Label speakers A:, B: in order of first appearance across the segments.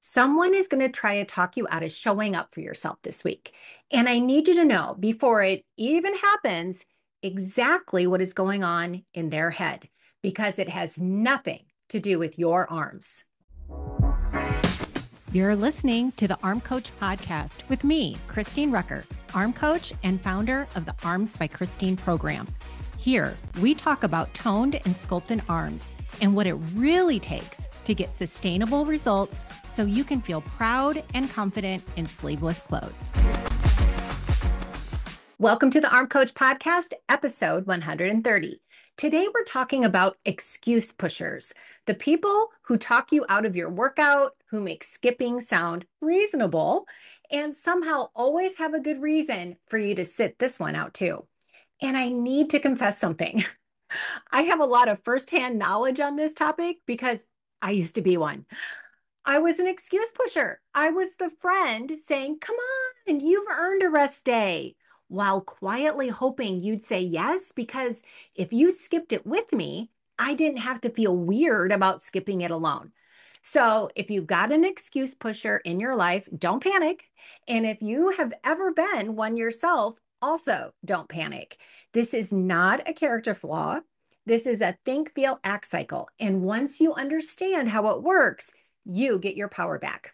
A: Someone is going to try to talk you out of showing up for yourself this week. And I need you to know before it even happens exactly what is going on in their head because it has nothing to do with your arms. You're listening to the Arm Coach podcast with me, Christine Rucker, Arm Coach and founder of the Arms by Christine program. Here, we talk about toned and sculpted arms and what it really takes to get sustainable results so you can feel proud and confident in sleeveless clothes. Welcome to the Arm Coach Podcast, episode 130. Today, we're talking about excuse pushers, the people who talk you out of your workout, who make skipping sound reasonable, and somehow always have a good reason for you to sit this one out too. And I need to confess something. I have a lot of firsthand knowledge on this topic because I used to be one. I was an excuse pusher. I was the friend saying, come on, you've earned a rest day, while quietly hoping you'd say yes, because if you skipped it with me, I didn't have to feel weird about skipping it alone. So if you've got an excuse pusher in your life, don't panic. And if you have ever been one yourself, also don't panic. This is not a character flaw. This is a think, feel, act cycle. And once you understand how it works, you get your power back.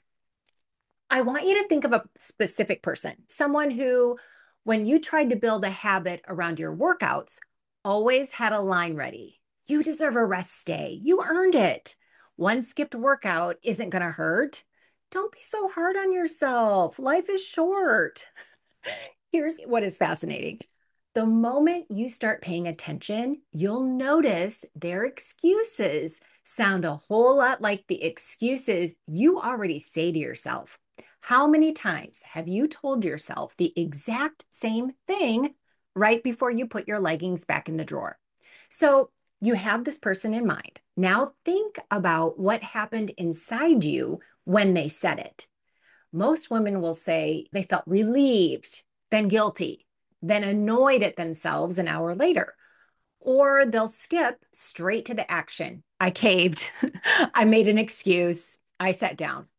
A: I want you to think of a specific person, someone who, when you tried to build a habit around your workouts, always had a line ready. You deserve a rest day. You earned it. One skipped workout isn't going to hurt. Don't be so hard on yourself. Life is short. Here's what is fascinating. The moment you start paying attention, you'll notice their excuses sound a whole lot like the excuses you already say to yourself. How many times have you told yourself the exact same thing right before you put your leggings back in the drawer? So you have this person in mind. Now think about what happened inside you when they said it. Most women will say they felt relieved, then guilty, then annoyed at themselves an hour later. Or they'll skip straight to the action. I caved. I made an excuse. I sat down.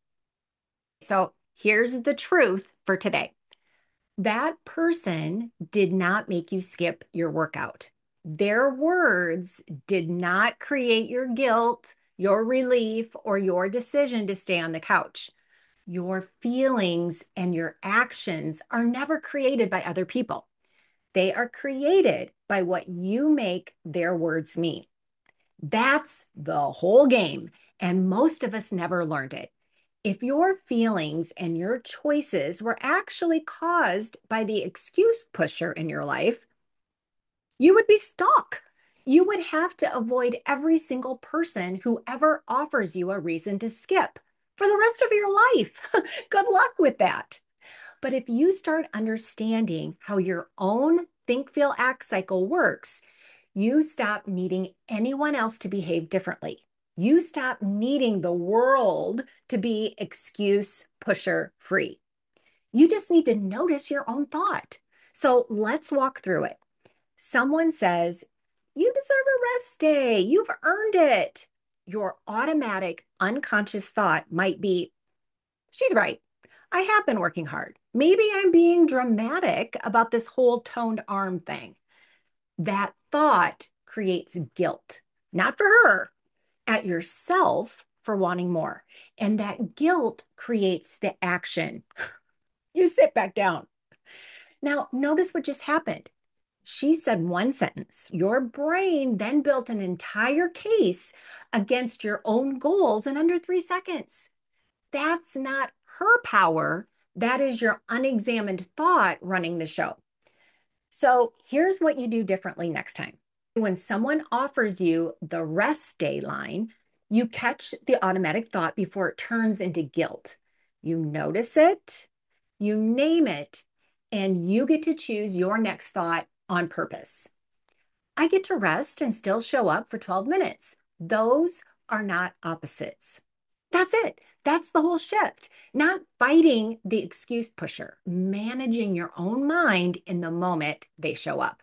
A: So here's the truth for today. That person did not make you skip your workout. Their words did not create your guilt, your relief, or your decision to stay on the couch. Your feelings and your actions are never created by other people. They are created by what you make their words mean. That's the whole game, and most of us never learned it. If your feelings and your choices were actually caused by the excuse pusher in your life, you would be stuck. You would have to avoid every single person who ever offers you a reason to skip for the rest of your life. Good luck with that. But if you start understanding how your own think, feel, act cycle works, you stop needing anyone else to behave differently. You stop needing the world to be excuse pusher free. You just need to notice your own thought. So let's walk through it. Someone says, you deserve a rest day. You've earned it. Your automatic unconscious thought might be, she's right. I have been working hard. Maybe I'm being dramatic about this whole toned arm thing. That thought creates guilt, not for her, at yourself for wanting more. And that guilt creates the action. You sit back down. Now, notice what just happened. She said one sentence. Your brain then built an entire case against your own goals in under 3 seconds. That's not her power. That is your unexamined thought running the show. So here's what you do differently next time. When someone offers you the rest day line, you catch the automatic thought before it turns into guilt. You notice it, you name it, and you get to choose your next thought on purpose. I get to rest and still show up for 12 minutes. Those are not opposites. That's it. That's the whole shift. Not fighting the excuse pusher, managing your own mind in the moment they show up.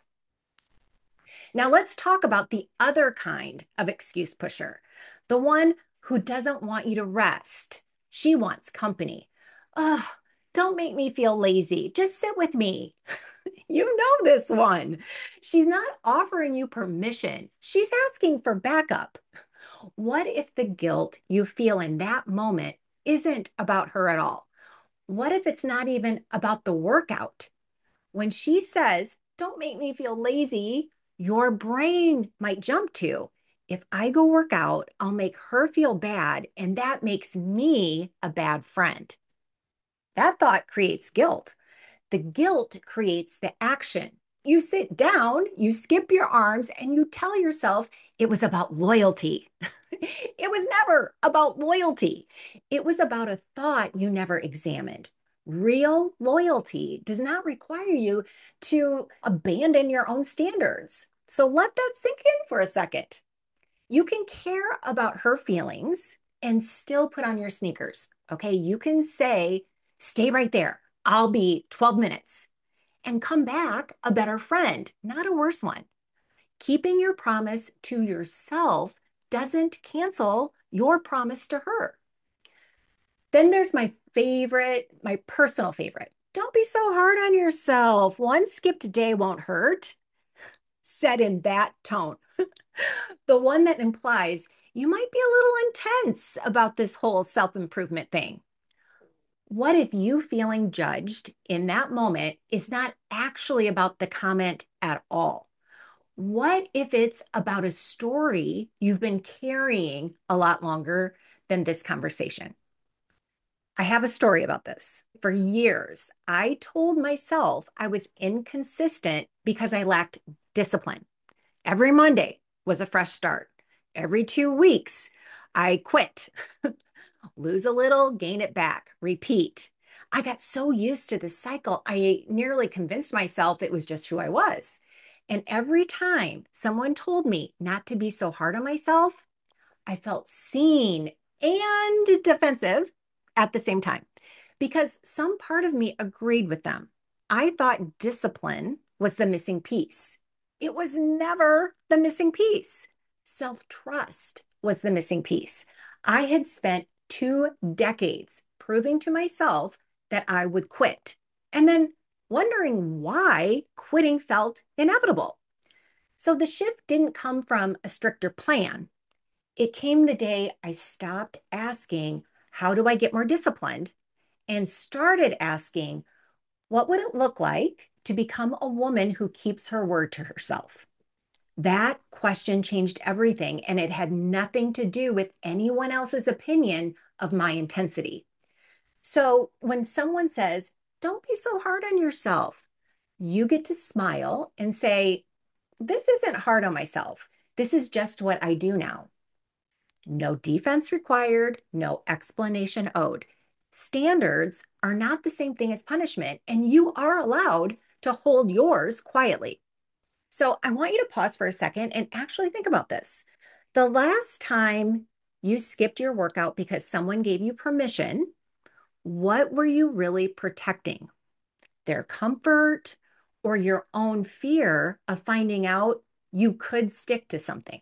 A: Now let's talk about the other kind of excuse pusher, the one who doesn't want you to rest. She wants company. Ugh, don't make me feel lazy. Just sit with me. You know this one. She's not offering you permission. She's asking for backup. What if the guilt you feel in that moment isn't about her at all? What if it's not even about the workout? When she says, don't make me feel lazy, your brain might jump to, if I go work out, I'll make her feel bad, and that makes me a bad friend. That thought creates guilt. The guilt creates the action. You sit down, you skip your arms, and you tell yourself it was about loyalty. It was never about loyalty. It was about a thought you never examined. Real loyalty does not require you to abandon your own standards. So let that sink in for a second. You can care about her feelings and still put on your sneakers. Okay. You can say, stay right there. I'll be 12 minutes and come back a better friend, not a worse one. Keeping your promise to yourself doesn't cancel your promise to her. Then there's my favorite, my personal favorite. Don't be so hard on yourself. One skipped day won't hurt. Said in that tone. The one that implies you might be a little intense about this whole self improvement thing. What if you feeling judged in that moment is not actually about the comment at all? What if it's about a story you've been carrying a lot longer than this conversation? I have a story about this. For years, I told myself I was inconsistent because I lacked discipline. Every Monday was a fresh start. Every 2 weeks, I quit. Lose a little, gain it back, repeat. I got so used to this cycle, I nearly convinced myself it was just who I was. And every time someone told me not to be so hard on myself, I felt seen and defensive at the same time because some part of me agreed with them. I thought discipline was the missing piece. It was never the missing piece. Self trust was the missing piece. I had spent 2 decades proving to myself that I would quit and then wondering why quitting felt inevitable. So the shift didn't come from a stricter plan. It came the day I stopped asking, how do I get more disciplined? And started asking, what would it look like to become a woman who keeps her word to herself? That question changed everything, and it had nothing to do with anyone else's opinion of my intensity. So when someone says, don't be so hard on yourself, you get to smile and say, this isn't hard on myself. This is just what I do now. No defense required, no explanation owed. Standards are not the same thing as punishment, and you are allowed to hold yours quietly. So I want you to pause for a second and actually think about this. The last time you skipped your workout because someone gave you permission, what were you really protecting? Their comfort or your own fear of finding out you could stick to something?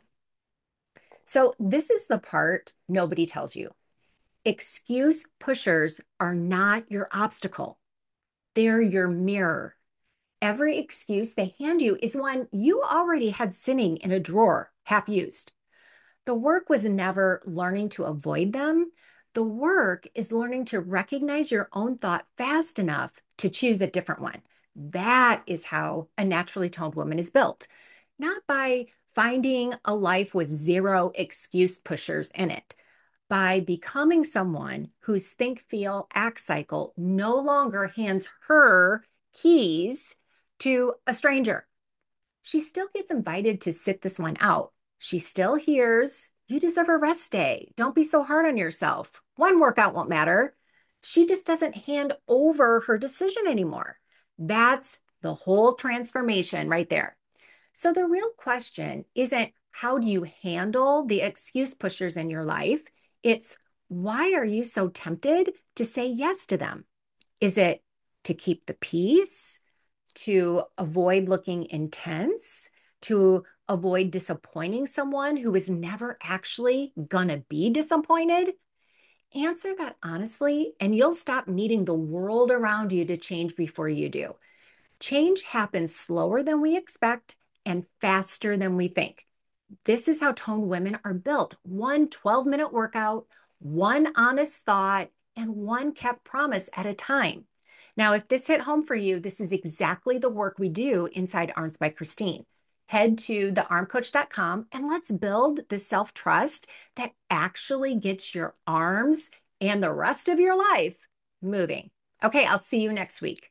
A: So this is the part nobody tells you. Excuse pushers are not your obstacle. They're your mirror. Every excuse they hand you is one you already had sitting in a drawer, half used. The work was never learning to avoid them. The work is learning to recognize your own thought fast enough to choose a different one. That is how a naturally toned woman is built, not by finding a life with zero excuse pushers in it, by becoming someone whose think, feel, act cycle no longer hands her keys to a stranger. She still gets invited to sit this one out. She still hears, you deserve a rest day. Don't be so hard on yourself. One workout won't matter. She just doesn't hand over her decision anymore. That's the whole transformation right there. So the real question isn't how do you handle the excuse pushers in your life? It's why are you so tempted to say yes to them? Is it to keep the peace, to avoid looking intense, to avoid disappointing someone who is never actually gonna be disappointed? Answer that honestly, and you'll stop needing the world around you to change before you do. Change happens slower than we expect and faster than we think. This is how toned women are built. One 12-minute workout, one honest thought, and one kept promise at a time. Now, if this hit home for you, this is exactly the work we do inside Arms by Christine. Head to thearmcoach.com and let's build the self-trust that actually gets your arms and the rest of your life moving. Okay, I'll see you next week.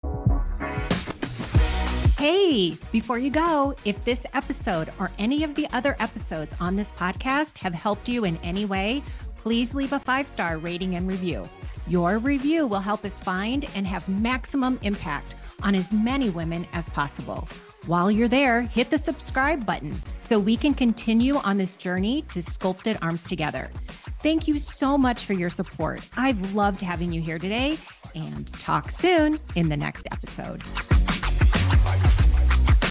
A: Hey, before you go, if this episode or any of the other episodes on this podcast have helped you in any way, please leave a 5-star rating and review. Your review will help us find and have maximum impact on as many women as possible. While you're there, hit the subscribe button so we can continue on this journey to sculpted arms together. Thank you so much for your support. I've loved having you here today, and talk soon in the next episode.